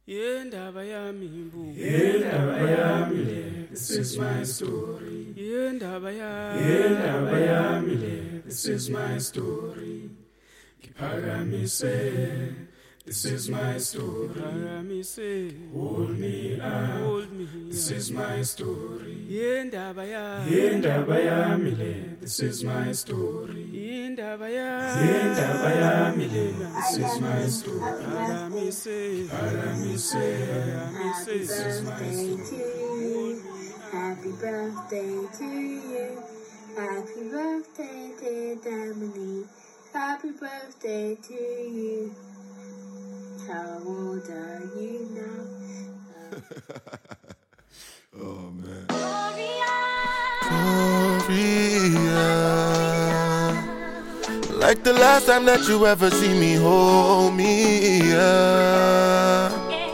Yendaba yami This is my story. Yendaba Yami this is my story. Kiphakamise, this is my story. Hold me up, this is my story. Yendaba yami this is my story. Yendaba yami this is my story. Phakamise, This is my story. Happy birthday to you. Happy birthday, dear Dominique. Happy birthday to you. How old are you now? Oh man. Gloria. Like the last time that you ever see me, hold me up.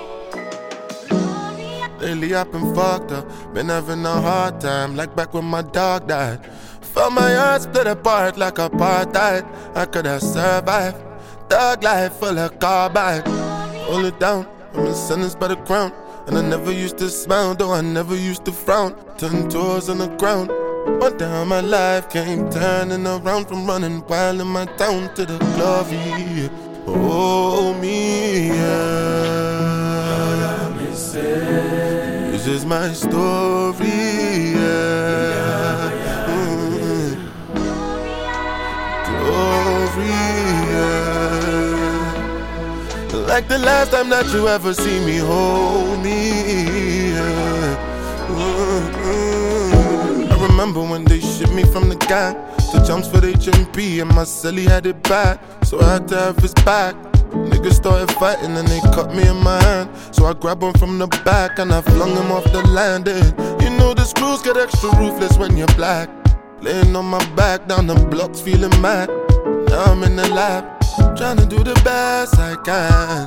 Lately I've been fucked up, been having a hard time, like back when my dog died. Felt my heart split apart like apartheid. I could have survived, thug life full of carbide. Hold it down, I'm a sentence by the crown. And I never used to smile, though I never used to frown. 10 toes on the ground. One day how my life came turning around, from running wild in my town to the glory. Oh me, yeah. This is my story, yeah. Glory, yeah. Like the last time that you ever see me, hold me, yeah. I remember when they shipped me from the gang to jumps for HMP, and my celly had it bad, so I had to have his back. Niggas started fighting and they cut me in my hand, so I grabbed him from the back and I flung him off the landing. You know the screws get extra ruthless when you're black. Laying on my back down the blocks feeling mad. Now I'm in the lab, trying to do the best I can.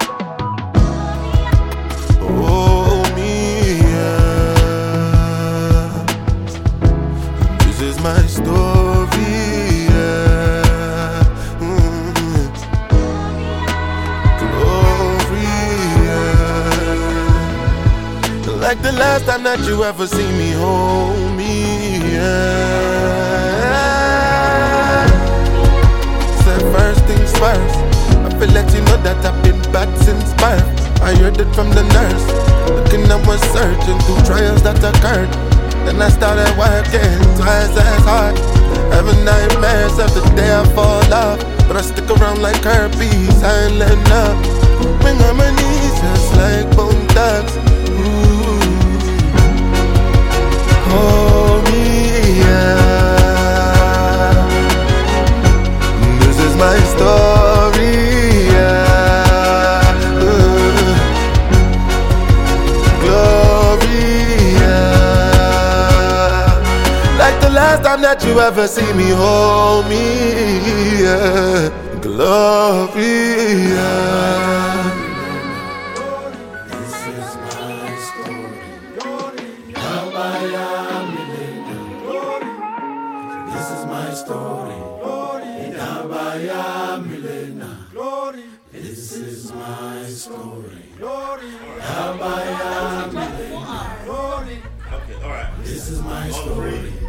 Oh me, yeah. This is my story, yeah. Like the last time that you ever see me, hold me, yeah. Said first things first, I feel let you know that I've been bad since birth. I heard it from the nurse, looking at my searching through trials that occurred. Then I started working twice as hard, having nightmares every day I fall off. But I stick around like herpes, I ain't letting up. Bring on my knees just like bone thugs. Hold me, yeah. This is my story, yeah. Glory, yeah. Like the last time that you ever see me, hold me, yeah. Glory, yeah. This is my story. Indaba yami lena. This is my story. Indaba yami lena. Okay, all right. This is my story.